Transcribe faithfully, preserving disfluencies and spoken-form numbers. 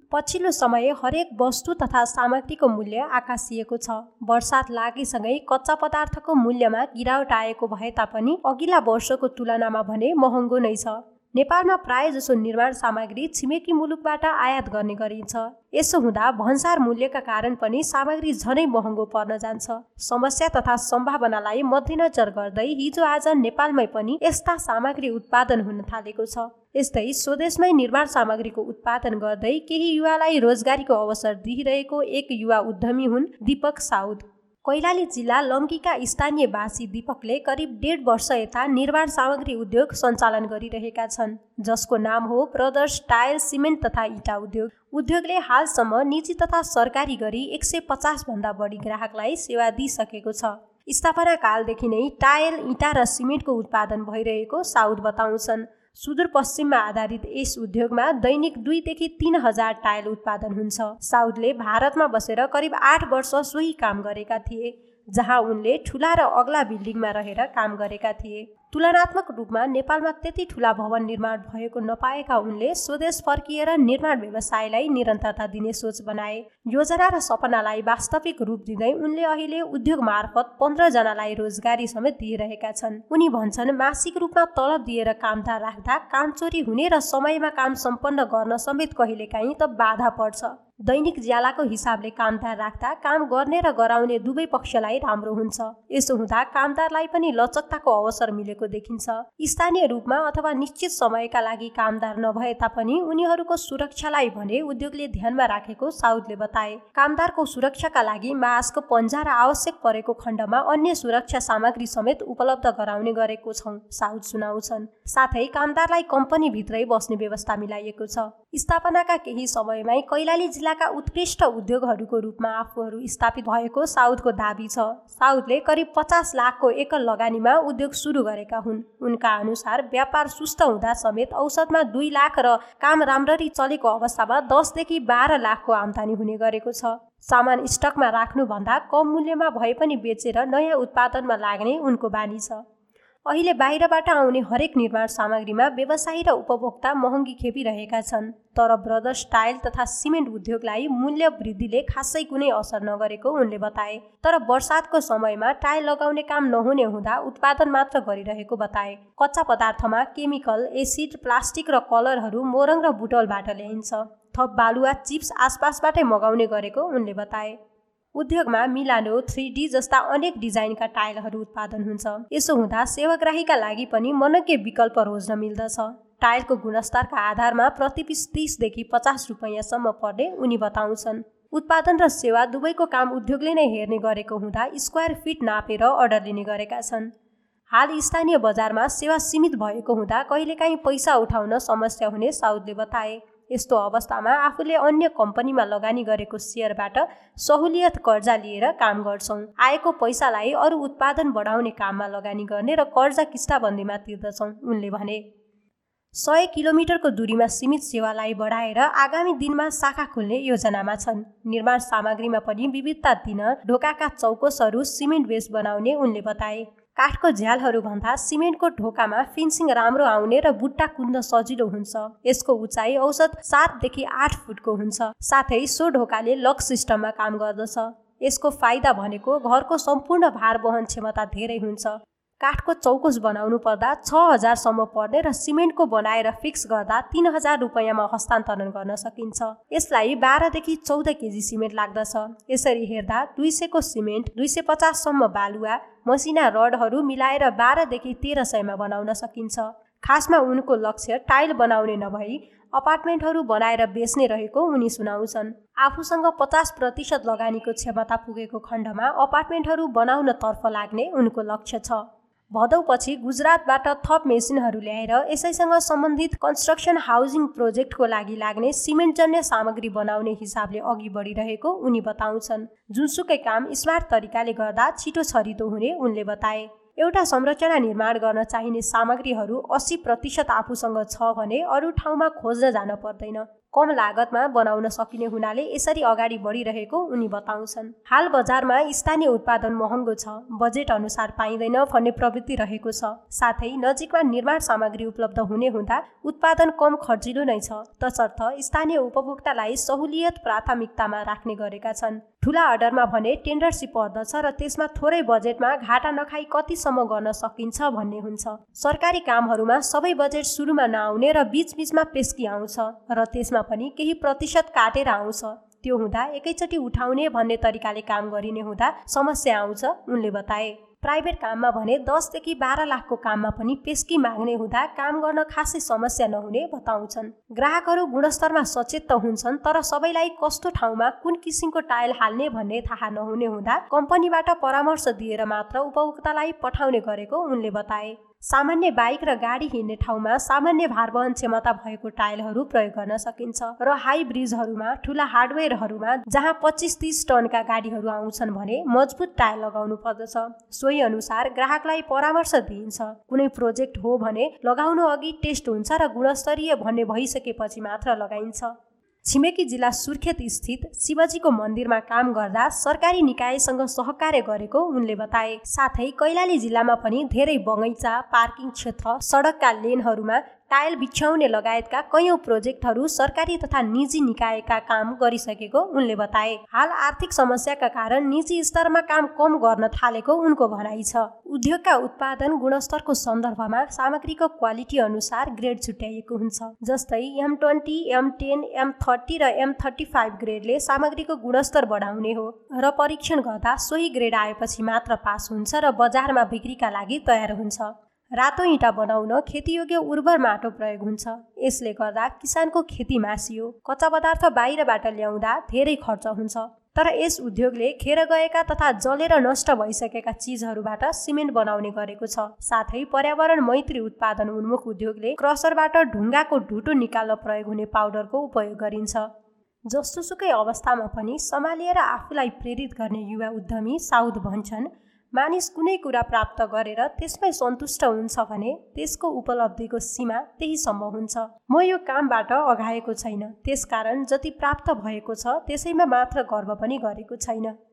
पछिल्लो समय हरेक वस्तु तथा सामग्रीको मूल्य आकाशिएको छ। वर्षात लागेसँगै कच्चा पदार्थको मूल्यमा गिरावट आएको भए तापनि अघिल्ला वर्षको तुलनामा भने महँगो नै छ। नेपालमा प्राय जसो निर्माण सामग्री छिमेकी मुलुकबाट आयात गर्ने गरिन्छ। यसो हुँदा भन्सार मूल्यका कारण पनि सामग्री झनै महँगो पर्न जान्छ। समस्या तथा सम्भावनालाई मध्यनजर गर्दै हिजो आज नेपालमै पनि यस्ता सामग्री उत्पादन हुन थालेको छ। यस्तै स्वदेशमै निर्माण सामग्रीको उत्पादन गर्दै केही युवालाई रोजगारीको अवसर दिइरहेको एक युवा उद्यमी हुन् दीपक साउद। कैलाली जिल्ला लम्कीका स्थानीयवासी दीपकले करिब डेढ वर्ष यता निर्माण सामग्री उद्योग सञ्चालन गरिरहेका छन्, जसको नाम हो ब्रदर्स टायल सिमेन्ट तथा इँटा उद्योग। उद्योगले हालसम्म निजी तथा सरकारी गरी एक सय पचास भन्दा बढी ग्राहकलाई सेवा दिइसकेको छ। स्थापना कालदेखि नै टायल, इँटा र सिमेन्टको उत्पादन भइरहेको साउद बताउँछन्। सुदूरपश्चिममा आधारित यस उद्योगमा दैनिक दुईदेखि तीन हजार टायल उत्पादन हुन्छ। साउदले भारतमा बसेर करिब आठ वर्ष सोही काम गरेका थिए, जहाँ उनले ठुला र अग्ला बिल्डिङमा रहेर काम गरेका थिए। तुलनात्मक रूपमा नेपालमा त्यति ठुला भवन निर्माण भएको नपाएका उनले स्वदेश फर्किएर निर्माण व्यवसायलाई निरन्तरता दिने सोच बनाए। योजना र सपनालाई वास्तविक रूप दिँदै उनले अहिले उद्योग मार्फत पन्ध्र जनालाई रोजगारी समेत दिइरहेका छन्। उनी भन्छन्, मासिक रूपमा तलब दिएर कामदार राख्दा काम चोरी हुने र समयमा काम सम्पन्न गर्न समेत कहिलेकाहीँ त बाधा पर्छ। दैनिक ज्यालाको हिसाबले कामदार राख्दा काम गर्ने र गराउने दुवै पक्षलाई राम्रो हुन्छ। यसो हुँदा कामदारलाई पनि लचकताको अवसर मिलेको देखिन्छ। स्थानीय रूपमा अथवा निश्चित समयका लागि कामदार नभए तापनि उनीहरूको सुरक्षालाई भने उद्योगले ध्यानमा राखेको साउदले बताए। कामदारको सुरक्षाका लागि मास्क, पन्जा र आवश्यक परेको खण्डमा अन्य सुरक्षा सामग्री समेत उपलब्ध गराउने गरेको छौं, साउद सुनाउँछन्। साथै कामदारलाई कम्पनीभित्रै बस्ने व्यवस्था मिलाइएको छ। स्थापनाका केही समयमै कैलाली जिल्लाका उत्कृष्ट उद्योगहरूको रूपमा आफूहरू स्थापित भएको साउदको दाबी छ। साउदले करिब पचास लाखको एकल लगानीमा उद्योग सुरु गरेका हुन्। उनका अनुसार व्यापार सुस्त हुँदा समेत औसतमा दुई लाख र काम राम्ररी चलेको अवस्थामा दसदेखि बाह्र लाखको आम्दानी हुने गरेको छ। सामान स्टकमा राख्नुभन्दा कम मूल्यमा भए पनि बेचेर नयाँ उत्पादनमा लाग्ने उनको बानी छ। अहिले बाहिरबाट आउने हरेक निर्माण सामग्रीमा व्यवसायी र उपभोक्ता महँगी खेपिरहेका छन्, तर ब्रदर्स टायल तथा सिमेन्ट उद्योगलाई मूल्य वृद्धिले खासै कुनै असर नगरेको उनले बताए। तर बर्सातको समयमा टायल लगाउने काम नहुने हुँदा उत्पादन मात्र गरिरहेको बताए। कच्चा पदार्थमा केमिकल, एसिड, प्लास्टिक र कलरहरू मोरङ र बुटवलबाट ल्याइन्छ। थप बालुवा, चिप्स आसपासबाटै मगाउने गरेको उनले बताए। उद्योगमा मिलानो, थ्री डी जस्ता अनेक डिजाइनका टाइलहरू उत्पादन हुन्छ। यसो हुँदा सेवाग्राहीका लागि पनि मनग्य विकल्प रोज्न मिल्दछ। टाइलको गुणस्तरका आधारमा प्रति पिस तीसदेखि पचास रुपियाँसम्म पर्ने उनी बताउँछन्। उत्पादन र सेवा दुवैको काम उद्योगले नै हेर्ने गरेको हुँदा स्क्वायर फिट नापेर अर्डर लिने गरेका छन्। हाल स्थानीय बजारमा सेवा सीमित भएको हुँदा कहिलेकाहीँ पैसा उठाउन समस्या हुने साउदले बताए। यस्तो अवस्थामा आफूले अन्य कम्पनीमा लगानी गरेको सेयरबाट सहुलियत कर्जा लिएर काम गर्छौं। आएको पैसालाई अरू उत्पादन बढाउने काममा लगानी गर्ने र कर्जा किस्ताबन्दीमा तिर्दछौं, उनले भने। सय किलोमिटरको दूरीमा सीमित सेवालाई बढाएर आगामी दिनमा शाखा खोल्ने योजनामा छन्। निर्माण सामग्रीमा पनि विविधता दिन ढोकाका चौकोसहरू सिमेन्ट बेस बनाउने उनले बताए। काठको झ्यालहरू भन्दा सिमेन्टको ढोकामा फिनिसिङ राम्रो आउने र बुट्टा कुद्न सजिलो हुन्छ। यसको उचाइ औसत सातदेखि आठ फुटको हुन्छ। साथै सो ढोकाले लक सिस्टममा काम गर्दछ। यसको फाइदा भनेको घरको सम्पूर्ण भार वहन क्षमता धेरै हुन्छ। काठको चौकोस बनाउनु पर्दा छ हजारसम्म पर्ने र सिमेन्टको बनाएर फिक्स गर्दा तीन हजार रुपियाँमा हस्तान्तरण गर्न सकिन्छ। यसलाई बाह्रदेखि चौध केजी सिमेन्ट लाग्दछ। यसरी हेर्दा दुई सयको सिमेन्ट, दुई सय पचाससम्म बालुवा, मसिना रडहरू मिलाएर बाह्रदेखि तेह्र सयमा बनाउन सकिन्छ। खासमा उनको लक्ष्य टाइल बनाउने नभई अपार्टमेन्टहरू बनाएर बेच्ने रहेको उनी सुनाउँछन्। आफूसँग पचास प्रतिशत लगानीको क्षमता पुगेको खण्डमा अपार्टमेन्टहरू बनाउन तर्फ लाग्ने उनको लक्ष्य छ। भदौपछि गुजरातबाट थप मेसिनहरू ल्याएर यसैसँग सम्बन्धित कन्स्ट्रक्सन हाउसिङ प्रोजेक्टको लागि लाग्ने सिमेन्टजन्य सामग्री बनाउने हिसाबले अघि बढिरहेको उनी बताउँछन्। जुनसुकै काम स्मार्ट तरिकाले गर्दा छिटो छरितो हुने उनले बताए। एउटा संरचना निर्माण गर्न चाहिने सामग्रीहरू अस्सी प्रतिशत आफूसँग छ भने अरू ठाउँमा खोज्न जान पर्दैन। कम लागतमा बनाउन सकिने हुनाले यसरी अगाडि बढिरहेको उनी बताउँछन्। हाल बजारमा स्थानीय उत्पादन महँगो छ, बजेट अनुसार पाइँदैन भन्ने प्रवृत्ति रहेको छ। साथै नजिकमा निर्माण सामग्री उपलब्ध हुने हुँदा उत्पादन कम खर्चिलो नै छ। तसर्थ स्थानीय उपभोक्तालाई सहुलियत प्राथमिकतामा राख्ने गरेका छन्। ठूला अर्डरमा भने टेन्डरसिप पर्दछ र त्यसमा थोरै बजेटमा घाटा नखाई कतिसम्म गर्न सकिन्छ भन्ने हुन्छ। सरकारी कामहरूमा सबै बजेट सुरुमा नआउने र बीचबीचमा पेस्की आउँछ र त्यसमा पनि केही प्रतिशत काटेर आउँछ। त्यो हुँदा एकैचोटि उठाउने भन्ने तरिकाले काम गरिने हुँदा समस्या आउँछ, उनले बताए। प्राइभेट काममा भने दसदेखि बाह्र लाखको काममा पनि पेस्की माग्ने हुँदा काम गर्न खासै समस्या नहुने बताउँछन्। ग्राहकहरू गुणस्तरमा सचेत त हुन्छन्, तर सबैलाई कस्तो ठाउँमा कुन किसिमको टाइल हाल्ने भन्ने थाहा नहुने हुँदा कम्पनीबाट परामर्श दिएर मात्र उपभोक्तालाई पठाउने गरेको उनले बताए। सामान्य बाइक र गाडी हिँड्ने ठाउँमा सामान्य भारवहन क्षमता भएको टाइलहरू प्रयोग गर्न सकिन्छ र हाई ब्रिजहरूमा ठूला हार्डवेयरहरूमा जहाँ पच्चिस तीस टनका गाडीहरू आउँछन् भने मजबुत टाइल लगाउनु पर्दछ। सोही अनुसार ग्राहकलाई परामर्श दिइन्छ। कुनै प्रोजेक्ट हो भने लगाउनु अघि टेस्ट हुन्छ र गुणस्तरीय भन्ने भइसकेपछि मात्र लगाइन्छ। छिमेकी जिल्ला सुर्खेत स्थित शिवजीको मन्दिरमा काम गर्दा सरकारी निकायसँग सहकार्य गरेको उनले बताए। साथै कैलाली जिल्लामा पनि धेरै बगैँचा, पार्किङ क्षेत्र, सडकका लेनहरूमा टाइल बिछ्याउने लगायतका कैयौं प्रोजेक्टहरू सरकारी तथा निजी निकायका काम गरिसकेको उनले बताए। हाल आर्थिक समस्याका कारण निजी स्तरमा काम कम गर्न थालेको उनको भनाइ छ। उद्योगका उत्पादन गुणस्तरको सन्दर्भमा सामग्रीको क्वालिटी अनुसार ग्रेड छुट्याइएको हुन्छ। जस्तै M twenty, M ten, M thirty र एम थर्टी फाइभ ग्रेडले सामग्रीको गुणस्तर बढाउने हो र परीक्षण गर्दा सोही ग्रेड आएपछि मात्र पास हुन्छ र बजारमा बिक्रीका लागि तयार हुन्छ। रातो इँटा बनाउन खेतीयोग्य उर्वर माटो प्रयोग हुन्छ। यसले गर्दा किसानको खेती मासियो। कच्चा पदार्थ बाहिरबाट ल्याउँदा धेरै खर्च हुन्छ। तर यस उद्योगले खेर गएका तथा जलेर नष्ट भइसकेका चिजहरूबाट सिमेन्ट बनाउने गरेको छ। साथै पर्यावरण मैत्री उत्पादन उन्मुख उद्योगले क्रसरबाट ढुङ्गाको ढुटो निकाल्न प्रयोग हुने पाउडरको उपयोग गरिन्छ। जस्तोसुकै अवस्थामा पनि सम्हालिएर आफूलाई प्रेरित गर्ने युवा उद्यमी साउद भन्छन्, मानिस कुनै कुरा प्राप्त गरेर त्यसमै सन्तुष्ट हुन्छ भने त्यसको उपलब्धिको सीमा त्यहीसम्म हुन्छ। म यो कामबाट अघाएको छैन, त्यसकारण जति प्राप्त भएको छ त्यसैमा मात्र गर्व पनि गरेको छैन।